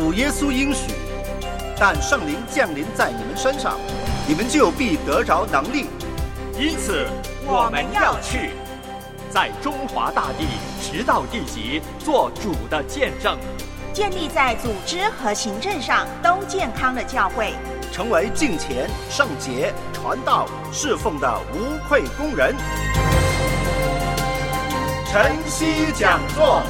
主耶稣应许，但圣灵降临在你们身上，你们就必得着能力。 因此我们要去，在中华大地直到地极做主的见证， 建立在组织和行政上都健康的教会， 成为敬虔、圣洁、传道、侍奉的无愧工人。晨曦讲座。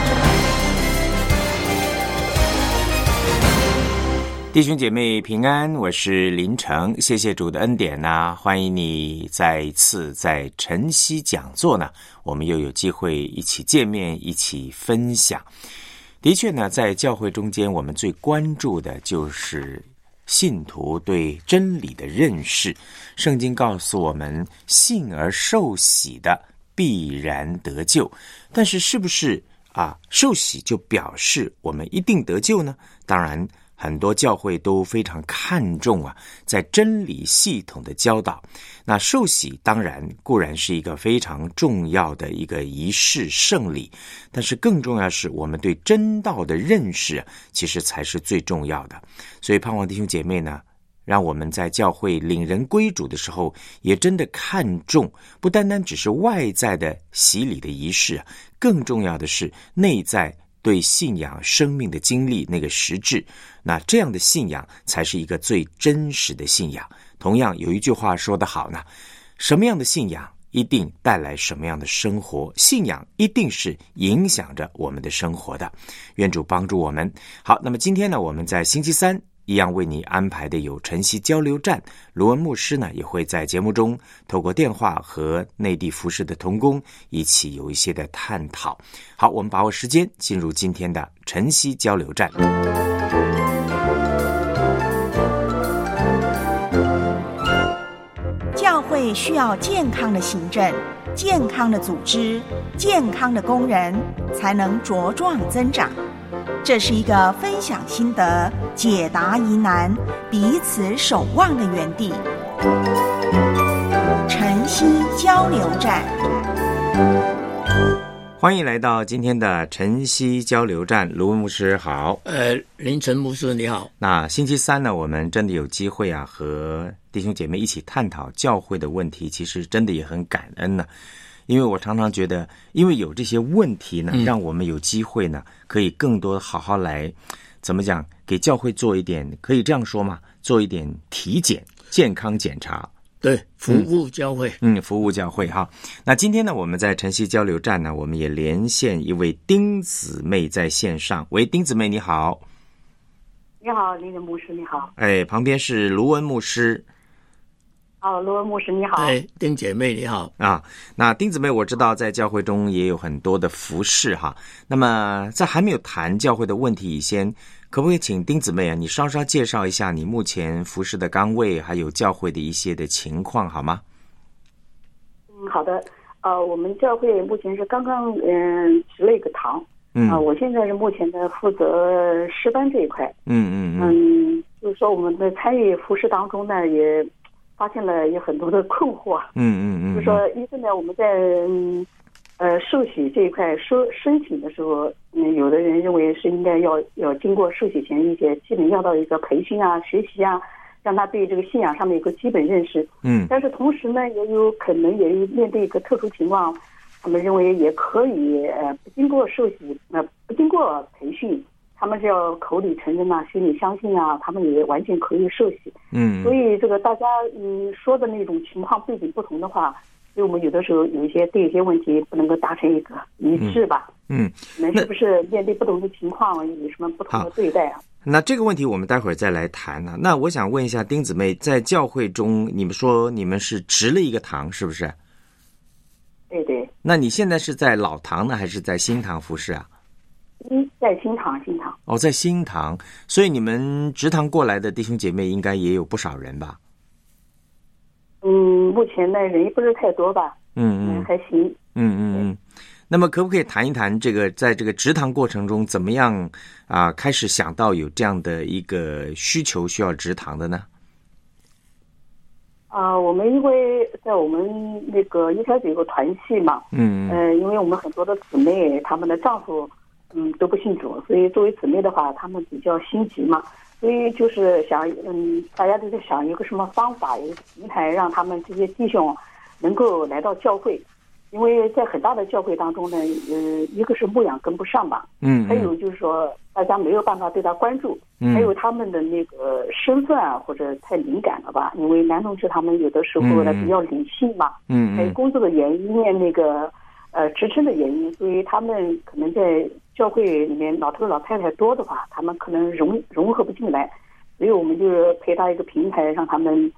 弟兄姐妹平安，我是林成，谢谢主的恩典啊，欢迎你再一次在晨曦讲座呢，我们又有机会一起见面，一起分享。的确呢，在教会中间，我们最关注的就是信徒对真理的认识。圣经告诉我们，信而受洗的必然得救。但是是不是受洗就表示我们一定得救呢？当然很多教会都非常看重在真理系统的教导。那受洗当然固然是一个非常重要的一个仪式圣礼，但是更重要是我们对真道的认识其实才是最重要的。所以盼望弟兄姐妹呢，让我们在教会领人归主的时候，也真的看重不单单只是外在的洗礼的仪式，更重要的是内在对信仰生命的经历那个实质。那这样的信仰才是一个最真实的信仰。同样有一句话说得好呢，什么样的信仰一定带来什么样的生活，信仰一定是影响着我们的生活的。愿主帮助我们。好，那么今天呢，我们在星期三一样为你安排的有晨曦交流站，罗文牧师呢也会在节目中透过电话和内地服侍的同工一起有一些的探讨。好，我们把握时间进入今天的晨曦交流站。 教会需要健康的行政、健康的组织、健康的工人，才能茁壮增长。这是一个分享心得、解答疑难、彼此守望的园地。晨曦交流站， 欢迎来到今天的晨曦交流站。卢文牧师好。 林晨牧师你好。 那星期三呢，我们真的有机会和弟兄姐妹一起探讨教会的问题，其实真的也很感恩呢。因为我常常觉得，因为有这些问题呢，让我们有机会呢，可以更多好好来，怎么讲，给教会做一点，可以这样说嘛，做一点体检、健康检查。 对，服务教会。 服务教会哈。那今天呢，我们在晨曦交流站呢，我们也连线一位丁姊妹在线上。喂，丁姊妹你好。 你好，林仁牧师你好。 旁边是卢文牧师。 罗文牧师你好。 丁姐妹你好。 那丁姊妹我知道在教会中也有很多的服事哈。那么在还没有谈教会的问题以前，可不可以请丁姊妹你稍稍介绍一下你目前服事的岗位，还有教会的一些的情况好吗？ 好的。我们教会目前是刚刚植了一个堂。我现在是目前的负责诗班这一块。就是说我们的参与服事当中呢，也发现了有很多的困惑。就是说一个呢，我们在受洗这一块申请的时候，有的人认为是应该要经过受洗前一些基本要到一个培训啊、学习啊，让他对这个信仰上面有个基本认识。但是同时呢，也有可能也有面对一个特殊情况，他们认为也可以不经过受洗，不经过培训，他们只要口里承认啊、心里相信啊，他们也完全可以受洗。所以这个大家说的那种情况背景不同的话，所以我们有的时候有一些对一些问题不能够达成一个一致吧。那是不是面对不同的情况有什么不同的对待啊？ 那这个问题我们待会儿再来谈啊。那我想问一下丁姊妹，在教会中你们说你们是植了一个堂是不是？ 对。 那你现在是在老堂呢，还是在新堂服事啊？ 在新堂。 在新堂。所以你们植堂过来的弟兄姐妹应该也有不少人吧？ 目前呢人也不是太多吧。还行。 那么可不可以谈一谈这个在这个植堂过程中怎么样开始想到有这样的一个需求需要植堂的呢？ 我们因为在我们那个一开始有个团契嘛，因为我们很多的姊妹，她们的丈夫都不信主，所以作为姊妹的话，他们比较心急嘛，所以就是想大家都在想一个什么方法，一个平台，让他们这些弟兄能够来到教会。因为在很大的教会当中呢，一个是牧养跟不上吧，还有就是说大家没有办法对他关注，还有他们的那个身份啊，或者太敏感了吧，因为男同志他们有的时候呢比较理性嘛，还有工作的原因那个职称的原因，所以他们可能在教会里面老头老太太多的话，他们可能融合不进来，所以我们就是陪他一个平台，让他们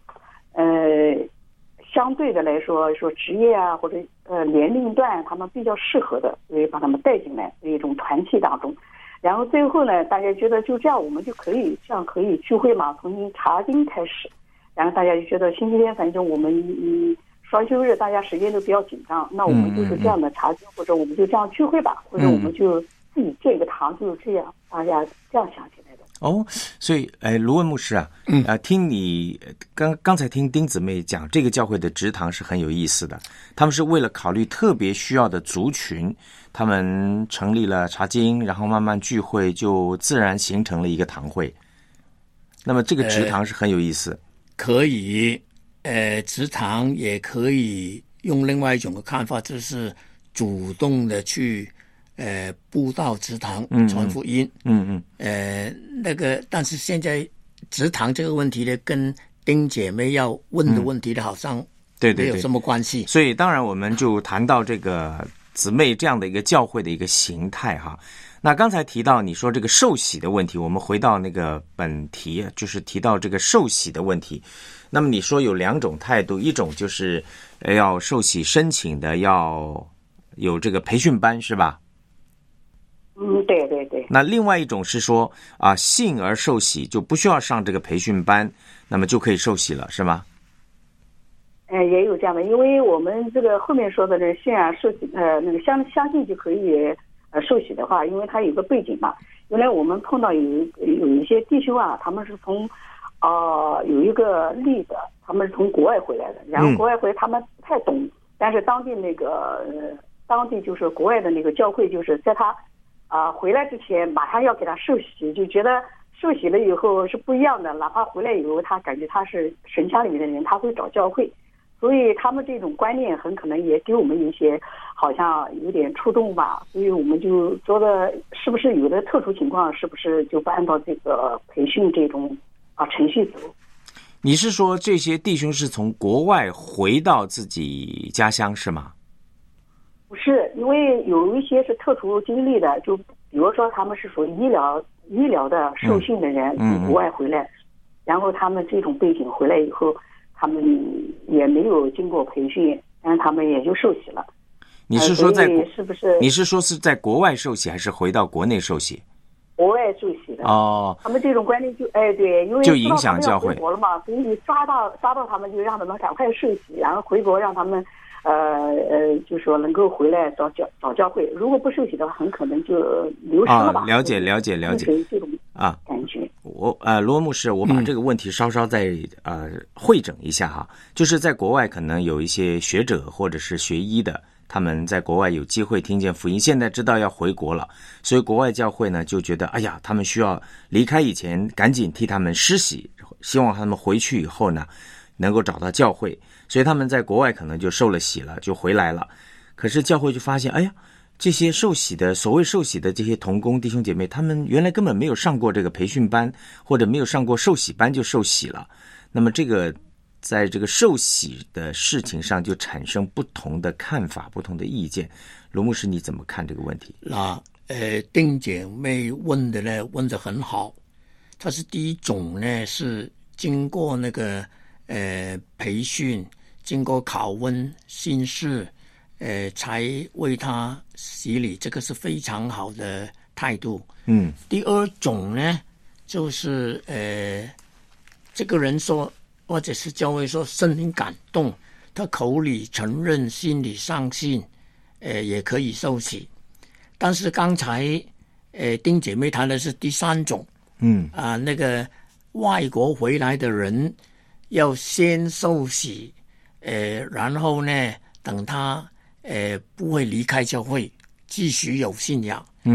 相对的来说职业啊或者年龄段他们比较适合的，所以把他们带进来一种团契当中。然后最后呢，大家觉得就这样我们就可以聚会嘛，从查经开始，然后大家就觉得星期天反正我们双休日大家时间都比较紧张，那我们就是这样的查经，或者我们就这样聚会吧，或者我们就自己建一个堂，就是这样大家这样想起来的。 所以卢文牧师啊，听你刚才听丁姊妹讲，这个教会的职堂是很有意思的。他们是为了考虑特别需要的族群，他们成立了查经，然后慢慢聚会，就自然形成了一个堂会。那么这个职堂是很有意思。 可以，职堂也可以用另外一种的看法，就是主动的去布道职堂传福音，那个，但是现在职堂这个问题呢，跟丁姐妹要问的问题呢，好像没有什么关系。 所以当然我们就谈到这个姊妹这样的一个教会的一个形态哈。那刚才提到你说这个受洗的问题，我们回到那个本题，就是提到这个受洗的问题。那么你说有两种态度，一种就是要受洗申请的要有这个培训班是吧？ 对对对。 那另外一种是说信而受洗，就不需要上这个培训班，那么就可以受洗了，是吗？ 也有这样的，因为我们这个后面说的这信而受洗，那个相信就可以受洗的话，因为它有个背景嘛。原来我们碰到有一些弟兄啊，他们是从有一个例子，他们是从国外回来的，然后国外回来他们不太懂，但是当地就是国外的那个教会，就是在他回来之前马上要给他受洗，就觉得受洗了以后是不一样的，哪怕回来以后他感觉他是神家里面的人，他会找教会，所以他们这种观念很可能也给我们一些好像有点触动吧，所以我们就觉得是不是有的特殊情况，是不是就不按照这个培训这种程序走。 你是说这些弟兄是从国外回到自己家乡是吗？ 不是，因为有一些是特殊经历的，就比如说他们是属于医疗的受训的人，从国外回来，然后他们这种背景回来以后，他们也没有经过培训，但是他们也就受洗了。 你是说是不是？ 你是说是在国外受洗，还是回到国内受洗？ 国外受洗的。他们这种观念就对，因为就影响教会回国了嘛，所以你抓到他们，就让他们赶快受洗，然后回国让他们就说能够回来找教会。如果不受洗的话，很可能就流失了吧。 了解这种感觉。 罗牧师，我把这个问题稍稍再汇整一下哈，就是在国外可能有一些学者或者是学医的，他们在国外有机会听见福音，现在知道要回国了，所以国外教会呢就觉得他们需要离开以前赶紧替他们施洗，希望他们回去以后呢能够找到教会，所以他们在国外可能就受了洗了，就回来了。可是教会就发现这些所谓受洗的这些同工弟兄姐妹，他们原来根本没有上过这个培训班，或者没有上过受洗班就受洗了。那么这个在这个受洗的事情上就产生不同的看法，不同的意见。罗牧师你怎么看这个问题？ 丁姐妹问得很好。它是第一种呢，是经过那个培训，经过拷问心事，才为他洗礼，这个是非常好的态度。第二种呢，就是这个人说，或者是教会说圣灵感动，他口里承认，心里相信，也可以受洗。但是刚才丁姐妹谈的是第三种，那个外国回来的人要先受洗，然后呢，等他不会离开教会，继续有信仰。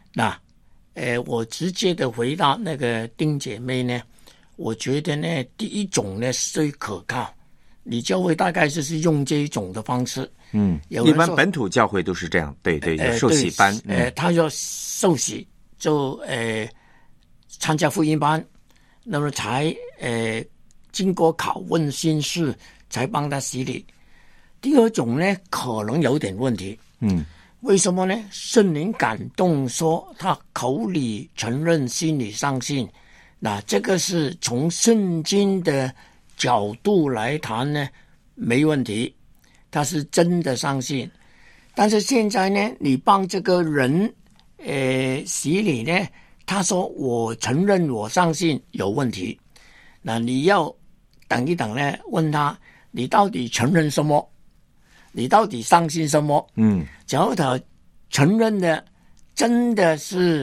那我直接的回答那个丁姐妹呢，我觉得呢，第一种呢最可靠，你教会大概就是用这一种的方式。 一般本土教会都是这样，对，有受洗班， 他要受洗就参加福音班，那么才经过拷问心事，才帮他洗礼。第二种呢，可能有点问题。为什么呢？圣灵感动说他口里承认，心里相信，那这个是从圣经的角度来谈呢，没问题，他是真的相信。但是现在呢，你帮这个人洗礼呢，他说我承认我相信，有问题。那你要等一等呢，问他你到底承认什么，你到底相信什么？假如他承认的真的是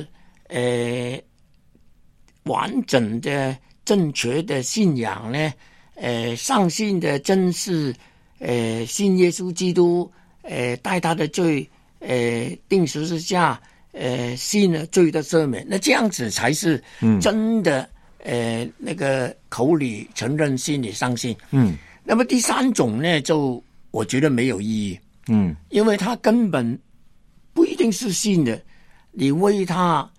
完整的正确的信仰呢，相信的真是信耶稣基督，带他的罪钉十字架，信了罪的赦免，那这样子才是真的那个口里承认，心里相信。那么第三种呢，就我觉得没有意义。因为他根本不一定是信的，你为他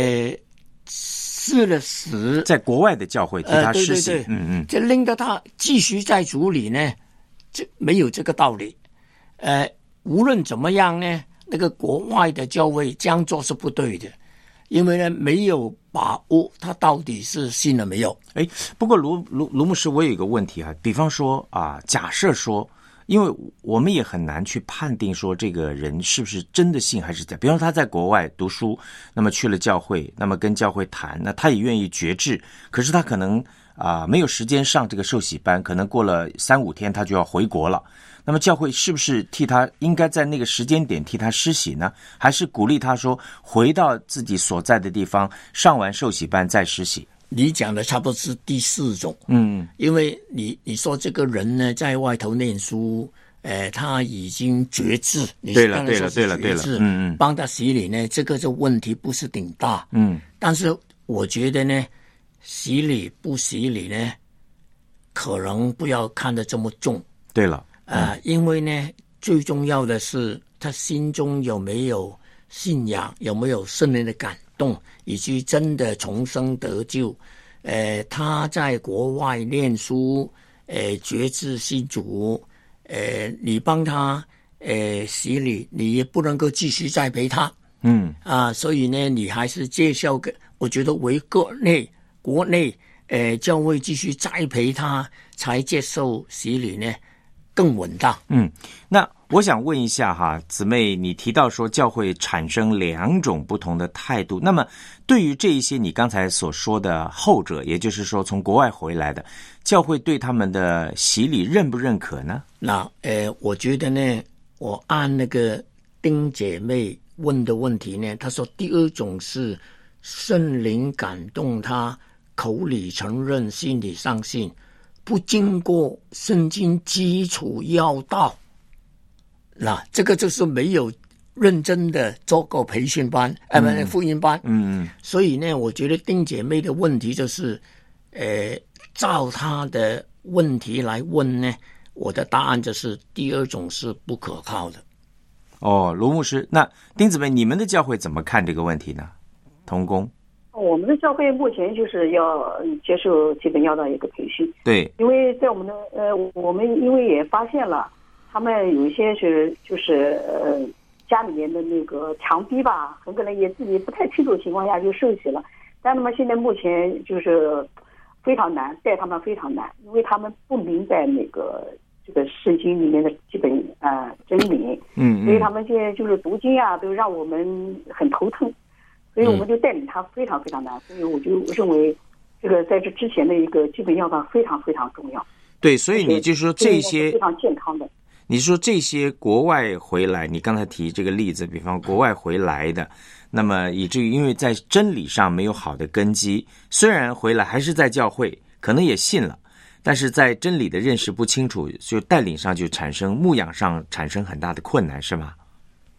施了死， 在国外的教会替他施洗， 这令到他继续在主里呢，这没有这个道理。无论怎么样呢，那个国外的教会这样做是不对的，因为呢没有把握他到底是信了没有。 不过卢牧师，我有一个问题比方说假设说，因为我们也很难去判定说这个人是不是真的信还是假。比方说他在国外读书，那么去了教会，那么跟教会谈，那他也愿意决志，可是他可能没有时间上这个受洗班，可能过了3-5天他就要回国了。那么教会是不是替他应该在那个时间点替他施洗呢？还是鼓励他说回到自己所在的地方，上完受洗班再施洗？ 你讲的差不多是第四种。因为你说这个人呢在外头念书，他已经决志， 对了， 帮他洗礼呢，这个就问题不是挺大。但是我觉得呢，洗礼不洗礼呢，可能不要看得这么重。 对了， 因为呢，最重要的是他心中有没有信仰，有没有圣灵的感动，以及真的重生得救。他在国外念书，决志信主，你帮他洗礼，你也不能够继续栽培他。所以呢，你还是介绍给，我觉得为国内教会继续栽培他，才接受洗礼呢，更稳当。 那我想问一下姊妹，你提到说教会产生2种不同的态度，那么对于这一些你刚才所说的后者，也就是说从国外回来的，教会对他们的洗礼认不认可呢？ 那我觉得呢，我按那个丁姐妹问的问题呢，她说第2种是圣灵感动他，口里承认，心里相信，不经过圣经基础要道，那这个就是没有认真的做过培训班，福音班。所以呢，我觉得丁姐妹的问题就是，照她的问题来问呢，我的答案就是第2种是不可靠的。 卢牧师，那丁姊妹，你们的教会怎么看这个问题呢？同工， 我们的教会目前就是要接受基本要道一个培训。 对， 因为在我们的我们因为也发现了，他们有一些就是家里面的那个强逼吧，很可能也自己不太清楚的情况下就受洗了。但那么现在目前就是非常难，带他们非常难，因为他们不明白这个圣经里面的基本真理。所以他们现在就是读经啊，都让我们很头疼。所以我们就带领他非常非常难。所以我就认为这个在这之前的一个基本要道非常非常重要。 对，所以你就说这些非常健康的。 你说这些国外回来，你刚才提这个例子，比方国外回来的，那么以至于因为在真理上没有好的根基，虽然回来还是在教会，可能也信了，但是在真理的认识不清楚，就带领上就牧养上产生很大的困难，是吗？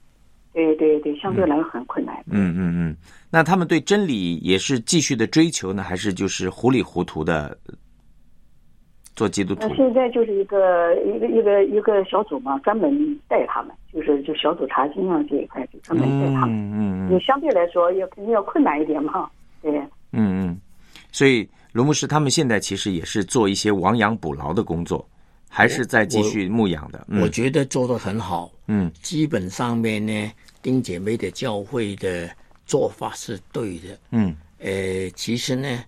对，相对来说很困难。 那他们对真理也是继续的追求呢，还是就是糊里糊涂的做基督徒？ 现在就是一个小组嘛，专门带他们，就小组查经啊这一块，就专门带他们。相对来说也肯定要困难一点嘛，对。 所以卢牧师他们现在其实也是做一些亡羊补牢的工作，还是在继续牧养的。 我觉得做得很好。基本上面呢，丁姐妹的教会的做法是对的。其实呢，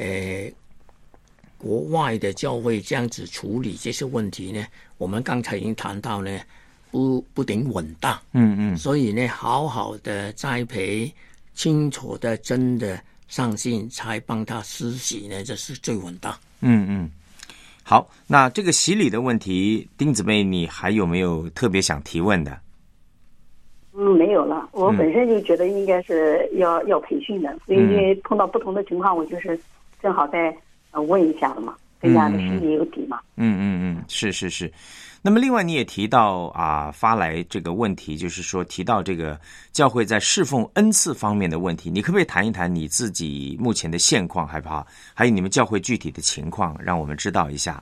国外的教会这样子处理这些问题呢，我们刚才已经谈到呢，不顶稳当。所以呢，好好的栽培，清楚的真的上信，才帮他施洗呢，这是最稳当。 好，那这个洗礼的问题，丁姊妹你还有没有特别想提问的？ 没有了，我本身就觉得应该是要培训的，所以因为碰到不同的情况，我就是正好再问一下了嘛，更加的心里有底嘛。 是。那么另外你也提到发来这个问题，就是说提到这个教会在侍奉恩赐方面的问题，你可不可以谈一谈你自己目前的现况，还有你们教会具体的情况，让我们知道一下？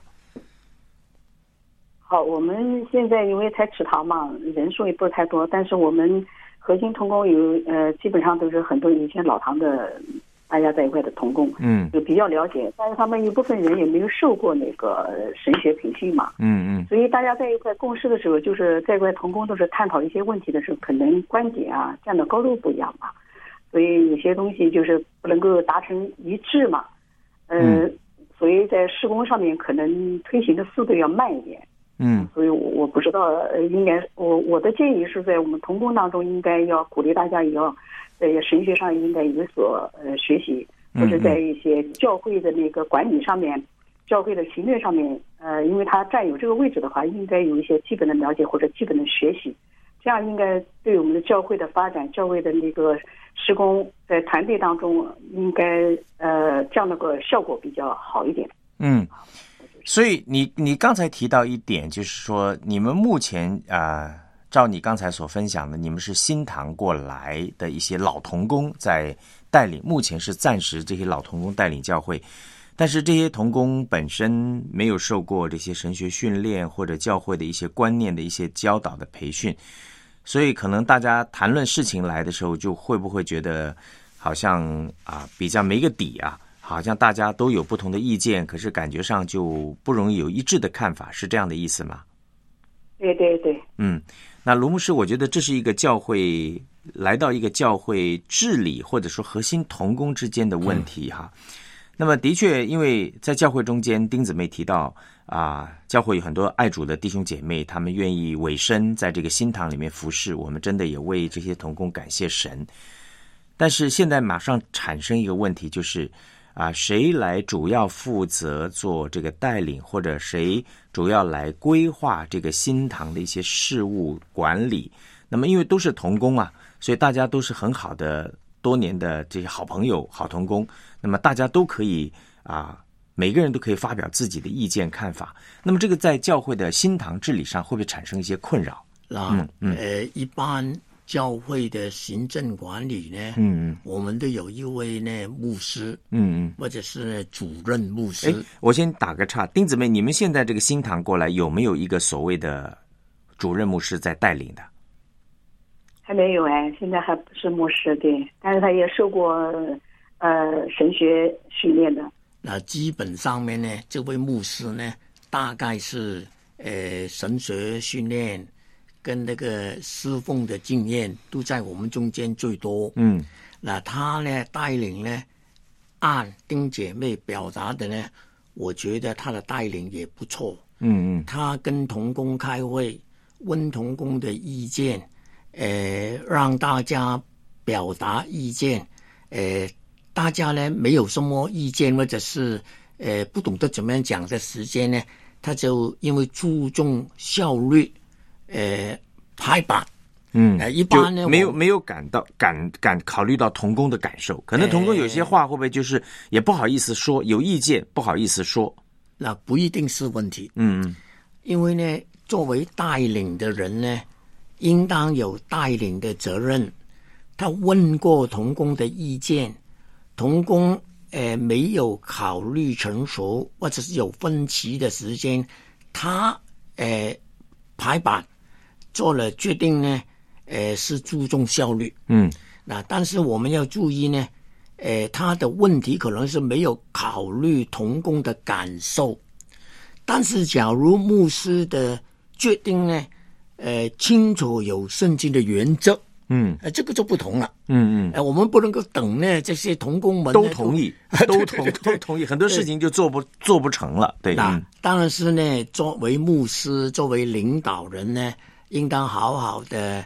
好，我们现在因为才池塘嘛，人数也不是太多，但是我们核心同工基本上都是很多以前老堂的大家在一块的同工，就比较了解，但是他们一部分人也没有受过那个神学培训嘛，所以大家在一块共事的时候，就是在一块同工都是探讨一些问题的时候，可能观点站的高度不一样嘛，所以有些东西就是不能够达成一致嘛，所以在施工上面可能推行的速度要慢一点。所以我不知道，应该我的建议是在我们同工当中，应该要鼓励大家也要在神学上应该有所学习，或者在一些教会的那个管理上面、教会的行政上面，因为他占有这个位置的话，应该有一些基本的了解或者基本的学习，这样应该对我们的教会的发展、教会的那个施工在团队当中，应该这样的个效果比较好一点。 所以你刚才提到一点，就是说你们目前照你刚才所分享的，你们是新堂过来的一些老同工在带领，目前是暂时这些老同工带领教会，但是这些同工本身没有受过这些神学训练或者教会的一些观念的一些教导的培训，所以可能大家谈论事情来的时候，就会不会觉得好像比较没个底好像大家都有不同的意见，可是感觉上就不容易有一致的看法，是这样的意思吗？ 对。 那卢牧师，我觉得这是一个教会来到一个教会治理或者说核心同工之间的问题那么的确，因为在教会中间，丁姊妹提到教会有很多爱主的弟兄姐妹，他们愿意委身在这个新堂里面服侍，我们真的也为这些同工感谢神。但是现在马上产生一个问题，就是谁来主要负责做这个带领，或者谁主要来规划这个新堂的一些事务管理？那么因为都是同工所以大家都是很好的多年的这些好朋友、好同工，那么大家都可以每个人都可以发表自己的意见看法。那么这个在教会的新堂治理上会不会产生一些困扰？ 一般教会的行政管理呢，我们都有一位呢牧师，或者是主任牧师。 我先打个岔，丁姊妹，你们现在这个新堂过来有没有一个所谓的主任牧师在带领的？ 还没有现在还不是牧师，对，但是他也受过神学训练的。 那基本上面呢，这位牧师呢，大概是神学训练跟那个侍奉的经验都在我们中间最多。那他呢带领呢，按丁姐妹表达的呢，我觉得他的带领也不错。他跟同工开会，问同工的意见，让大家表达意见，大家呢没有什么意见或者是不懂得怎么样讲的时间呢，他就因为注重效率。排版，一般呢没有敢考虑到同工的感受，可能同工有些话会不会就是也不好意思说，有意见不好意思说， 那不一定是问题。因为呢，作为带领的人呢， 应当有带领的责任。他问过同工的意见，同工没有考虑成熟，或者是有分歧的时间，他排版做了决定呢，是注重效率。那但是我们要注意呢，他的问题可能是没有考虑同工的感受。但是假如牧师的决定呢，清楚有圣经的原则，这个就不同了。我们不能够等呢这些同工们都同意，都同意，很多事情就做不成了。对， 那当然是呢，作为牧师，作为领导人呢，应当好好的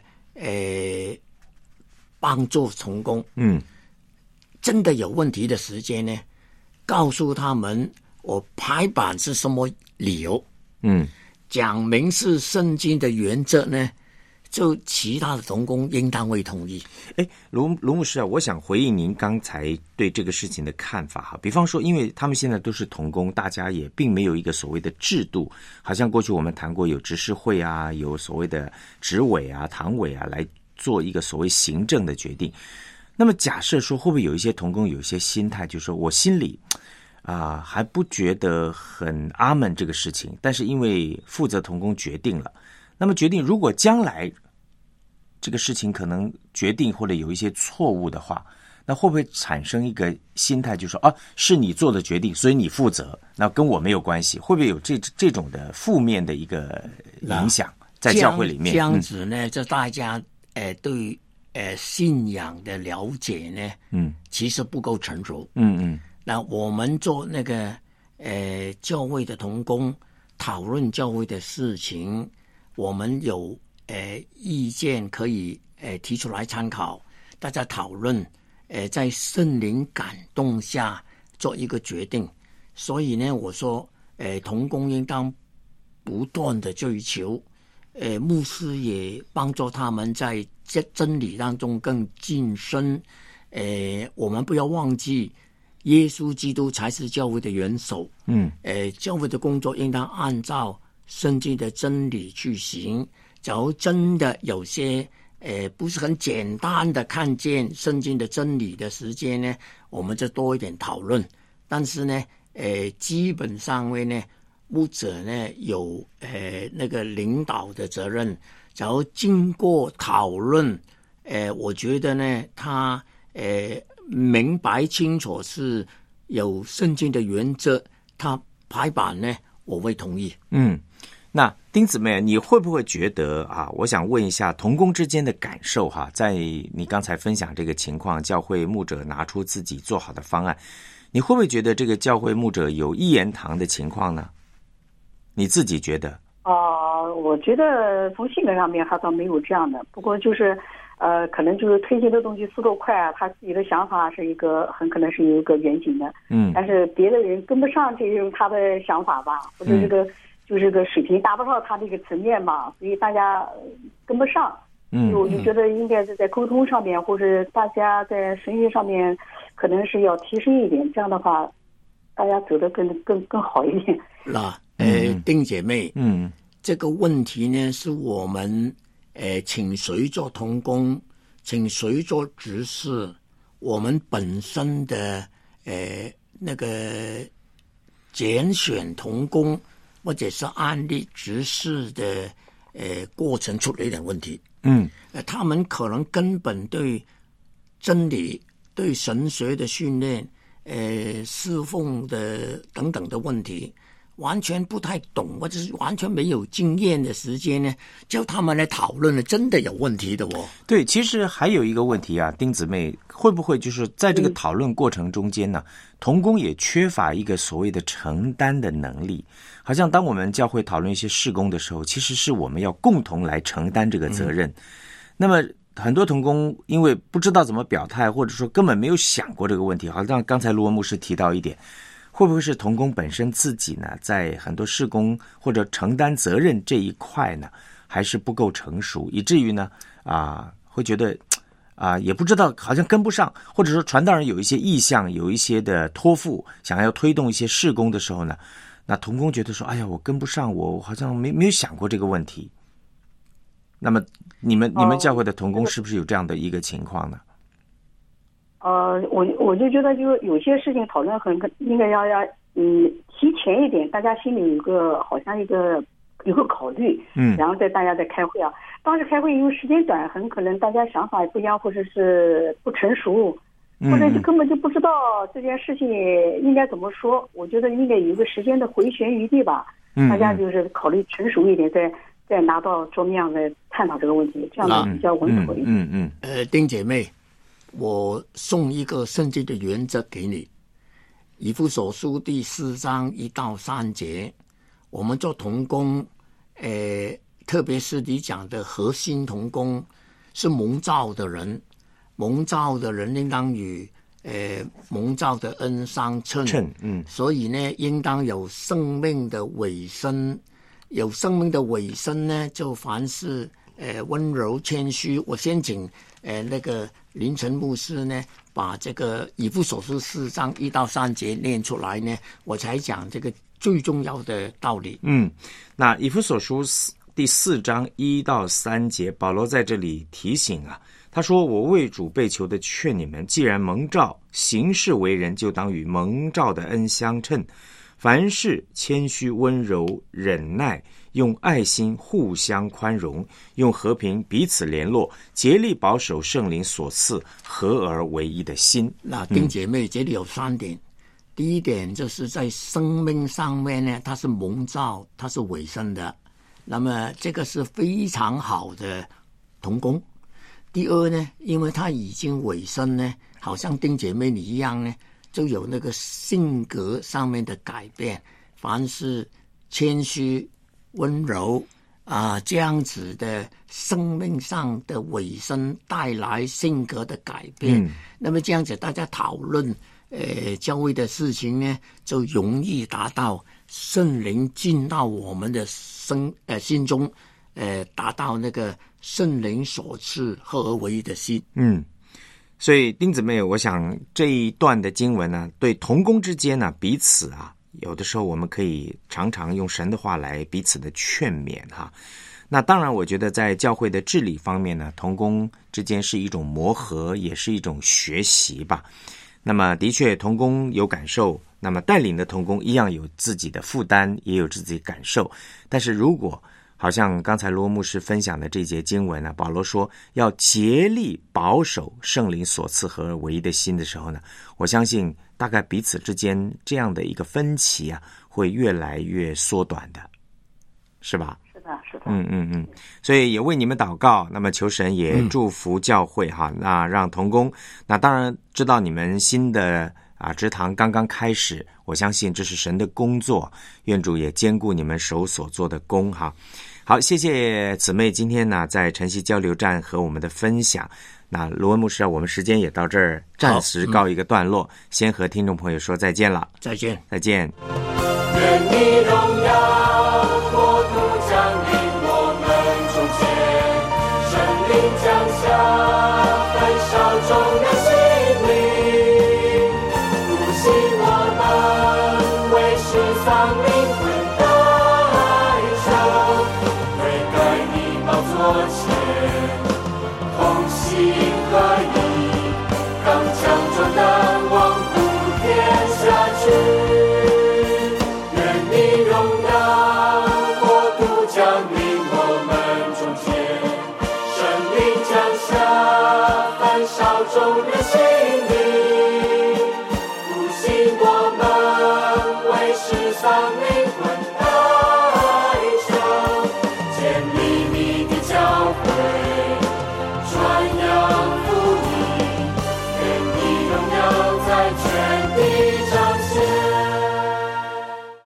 帮助同工。真的有问题的时间呢，告诉他们我排版是什么理由。讲明是圣经的原则呢，就其他的同工应当会同意。 卢牧师啊，我想回应您刚才对这个事情的看法哈。比方说，因为他们现在都是同工，大家也并没有一个所谓的制度，好像过去我们谈过有执事会啊，有所谓的执委啊、堂委啊来做一个所谓行政的决定。那么假设说，会不会有一些同工有一些心态，就是说我心里还不觉得很阿门这个事情，但是因为负责同工决定了，那么决定如果将来这个事情可能决定或者有一些错误的话，那会不会产生一个心态，就是说是你做的决定，所以你负责，那跟我没有关系？会不会有这种的负面的一个影响在教会里面？ 这样子呢，就大家对信仰的了解呢，其实不够成熟。那我们做那个教会的同工，讨论教会的事情，我们有意见可以提出来参考，大家讨论，在圣灵感动下做一个决定。所以呢，我说同工应当不断的追求，牧师也帮助他们在真理当中更晋升。我们不要忘记，耶稣基督才是教会的元首。教会的工作应当按照圣经的真理去行。假如真的有些不是很简单的看见圣经的真理的时间呢，我们就多一点讨论。但是呢，基本上呢，牧者呢有那个领导的责任。假如经过讨论，我觉得呢，他明白清楚是有圣经的原则，他排版呢，我会同意。 那丁姊妹，你会不会觉得我想问一下同工之间的感受哈，在你刚才分享这个情况，教会牧者拿出自己做好的方案，你会不会觉得这个教会牧者有一言堂的情况呢？你自己觉得？ 我觉得从性格上面他倒没有这样的，不过就是可能就是推行的东西速度快啊，他自己的想法是很可能是有一个远景的，但是别的人跟不上这种他的想法吧，或者这个就是个水平达不到他这个层面嘛，所以大家跟不上。我就觉得应该是在沟通上面，或者大家在神学上面，可能是要提升一点，这样的话，大家走得更好一点。 丁姐妹，这个问题呢，是我们请谁做同工，请谁做执事，我们本身的那个拣选同工或者是安立执事的过程出了一点问题。他们可能根本对真理、对神学的训练、侍奉的等等的问题完全不太懂，或者是完全没有经验的时间呢，叫他们来讨论了，真的有问题的哦。 对，其实还有一个问题啊，丁姊妹，会不会就是在这个讨论过程中间呢，同工也缺乏一个所谓的承担的能力？好像当我们教会讨论一些事工的时候，其实是我们要共同来承担这个责任。那么很多同工因为不知道怎么表态，或者说根本没有想过这个问题，好像刚才卢文牧师提到一点，会不会是同工本身自己呢，在很多事工或者承担责任这一块呢，还是不够成熟，以至于呢会觉得也不知道，好像跟不上，或者说传道人有一些意向，有一些的托付，想要推动一些事工的时候呢，那同工觉得说，哎呀，我跟不上，我好像没有想过这个问题。那么你们教会的同工是不是有这样的一个情况呢？ 我就觉得，就有些事情讨论应该要提前一点，大家心里有个考虑，然后大家再开会啊。当时开会因为时间短，很可能大家想法也不一样，或者是不成熟，或者就根本就不知道这件事情应该怎么说。我觉得应该有一个时间的回旋余地吧，大家就是考虑成熟一点，再拿到桌面上来探讨这个问题，这样子比较稳妥一点。 丁姐妹，我送一个圣经的原则给你，以弗所书第4章1到3节，我们做同工，特别是你讲的核心同工是蒙召的人，蒙召的人应当与蒙召的恩相称，所以呢，应当有生命的尾声。有生命的尾声呢，就凡是温柔谦虚。我先请那个林晨牧师呢，把这个以弗所书4章1到3节念出来呢，我才讲这个最重要的道理。 那以弗所书第4章1到3节，保罗在这里提醒啊，他说：“我为主被囚的劝你们，既然蒙召行事为人，就当与蒙召的恩相称。凡事谦虚温柔忍耐，用爱心互相宽容，用和平彼此联络，竭力保守圣灵所赐合而为一的心。” 那丁姐妹，这里有3点。第一点就是在生命上面呢，它是蒙召，它是委身的，那么这个是非常好的同工。第二呢，因为他已经委身呢，好像丁姐妹你一样呢，就有那个性格上面的改变，凡是谦虚温柔这样子的生命上的委身带来性格的改变，那么这样子大家讨论教会的事情呢，就容易达到圣灵进到我们的心中，达到那个圣灵所赐合而为一的心。 所以丁姊妹，我想这一段的经文呢，对同工之间呢，彼此有的时候我们可以常常用神的话来彼此的劝勉哈。那当然，我觉得在教会的治理方面呢，同工之间是一种磨合，也是一种学习吧。那么的确同工有感受，那么带领的同工一样有自己的负担，也有自己的感受。但是如果好像刚才罗牧师分享的这节经文呢，保罗说要竭力保守圣灵所赐合而为一的心的时候呢，我相信大概彼此之间这样的一个分歧会越来越缩短的，是吧？ 是的。 所以也为你们祷告，那么求神也祝福教会那让同工，那当然知道你们新的职堂刚刚开始，我相信这是神的工作，愿主也兼顾你们手所做的工哈。好，谢谢姊妹今天呢在晨曦交流站和我们的分享。那罗文牧师我们时间也到这儿暂时告一个段落，先和听众朋友说再见了。 再见。 愿你荣耀国度降临我们中间，圣灵降下焚烧众人心灵，复兴我们为世上灵魂代求，悔改你宝座前，同心合一，刚强壮胆，往普天下去。众人心灵，复兴我们为世上灵魂代求，建立你的教会。